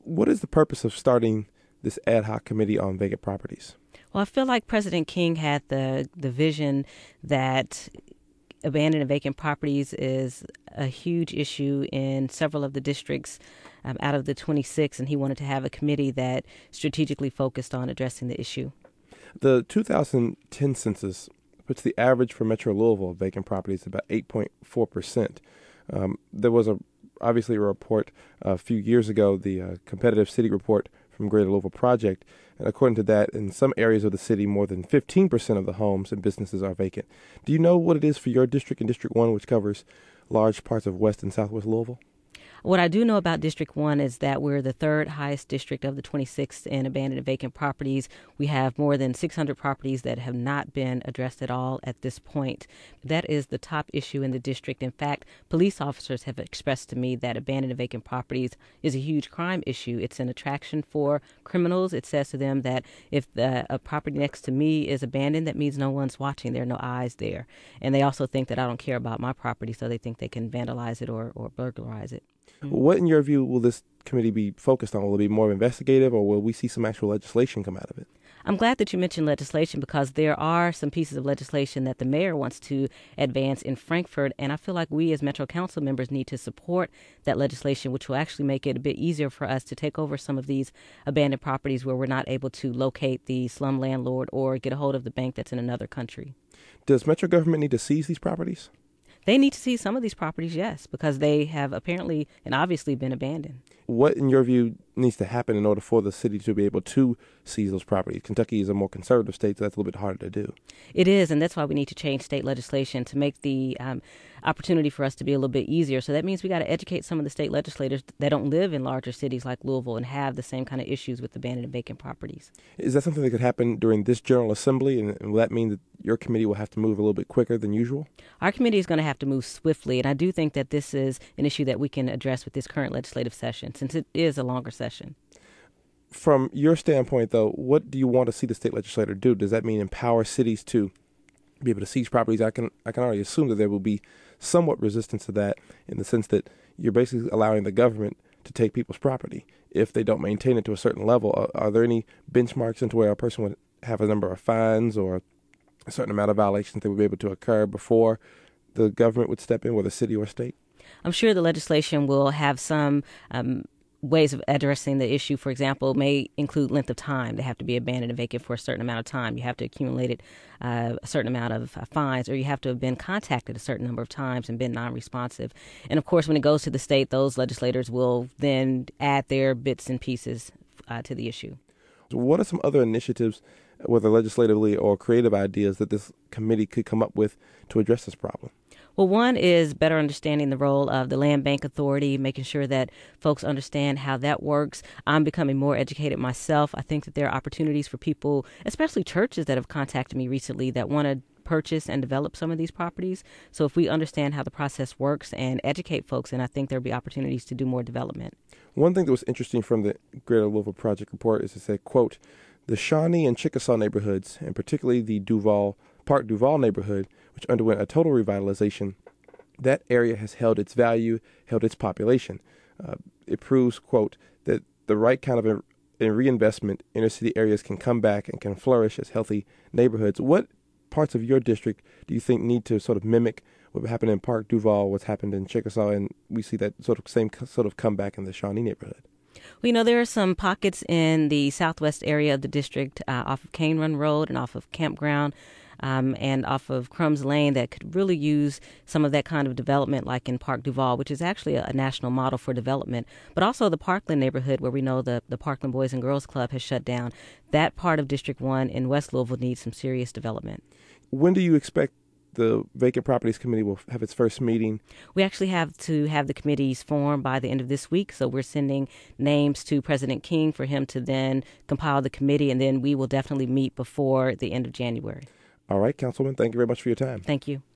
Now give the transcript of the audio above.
What is the purpose of starting this ad hoc committee on vacant properties? Well, I feel like President King had the vision that abandoned and vacant properties is a huge issue in several of the districts out of the 26, and he wanted to have a committee that strategically focused on addressing the issue. The 2010 census puts the average for Metro Louisville of vacant properties at about 8.4%. There was obviously a report a few years ago, the Competitive City Report from Greater Louisville Project, and according to that, in some areas of the city, more than 15% of the homes and businesses are vacant. Do you know what it is for your district and District 1, which covers large parts of West and Southwest Louisville? What I do know about District 1 is that we're the third highest district of the 26 in abandoned and vacant properties. We have more than 600 properties that have not been addressed at all at this point. That is the top issue in the district. In fact, police officers have expressed to me that abandoned and vacant properties is a huge crime issue. It's an attraction for criminals. It says to them that if a property next to me is abandoned, that means no one's watching. There are no eyes there. And they also think that I don't care about my property, so they think they can vandalize it or burglarize it. What, in your view, will this committee be focused on? Will it be more investigative, or will we see some actual legislation come out of it? I'm glad that you mentioned legislation because there are some pieces of legislation that the mayor wants to advance in Frankfort, and I feel like we as Metro Council members need to support that legislation, which will actually make it a bit easier for us to take over some of these abandoned properties where we're not able to locate the slum landlord or get a hold of the bank that's in another country. Does Metro government need to seize these properties? They need to see some of these properties, yes, because they have apparently and obviously been abandoned. What, in your view, needs to happen in order for the city to be able to seize those properties? Kentucky is a more conservative state, so that's a little bit harder to do. It is, and that's why we need to change state legislation to make the opportunity for us to be a little bit easier. So that means we got to educate some of the state legislators that don't live in larger cities like Louisville and have the same kind of issues with abandoned and vacant properties. Is that something that could happen during this General Assembly, and will that mean that your committee will have to move a little bit quicker than usual? Our committee is going to have to move swiftly, and I do think that this is an issue that we can address with this current legislative session, since it is a longer session. From your standpoint, though, what do you want to see the state legislator do? Does that mean empower cities to be able to seize properties? I can already assume that there will be somewhat resistance to that, in the sense that you're basically allowing the government to take people's property if they don't maintain it to a certain level. Are there any benchmarks into where a person would have a number of fines or a certain amount of violations that would be able to occur before the government would step in, whether city or state? I'm sure the legislation will have some ways of addressing the issue. For example, may include length of time. They have to be abandoned and vacant for a certain amount of time. You have to accumulate it a certain amount of fines, or you have to have been contacted a certain number of times and been non-responsive. And of course, when it goes to the state, those legislators will then add their bits and pieces to the issue. So what are some other initiatives, whether legislatively or creative ideas, that this committee could come up with to address this problem? Well, one is better understanding the role of the Land Bank Authority, making sure that folks understand how that works. I'm becoming more educated myself. I think that there are opportunities for people, especially churches that have contacted me recently that want to purchase and develop some of these properties. So if we understand how the process works and educate folks, then I think there'll be opportunities to do more development. One thing that was interesting from the Greater Louisville Project report is it said, quote, the Shawnee and Chickasaw neighborhoods, and particularly the Park Duval neighborhood, which underwent a total revitalization, that area has held its value, held its population. It proves, quote, that the right kind of reinvestment, inner city areas can come back and can flourish as healthy neighborhoods. What parts of your district do you think need to sort of mimic what happened in Park Duval, what's happened in Chickasaw, and we see that same sort of comeback in the Shawnee neighborhood? Well, there are some pockets in the southwest area of the district off of Cane Run Road and off of Campground and off of Crumbs Lane that could really use some of that kind of development, like in Park Duval, which is actually a national model for development, but also the Parkland neighborhood where we know the Parkland Boys and Girls Club has shut down. That part of District 1 in West Louisville needs some serious development. When do you expect the Vacant Properties Committee will have its first meeting? We actually have to have the committees formed by the end of this week, so we're sending names to President King for him to then compile the committee, and then we will definitely meet before the end of January. All right, Councilwoman, thank you very much for your time. Thank you.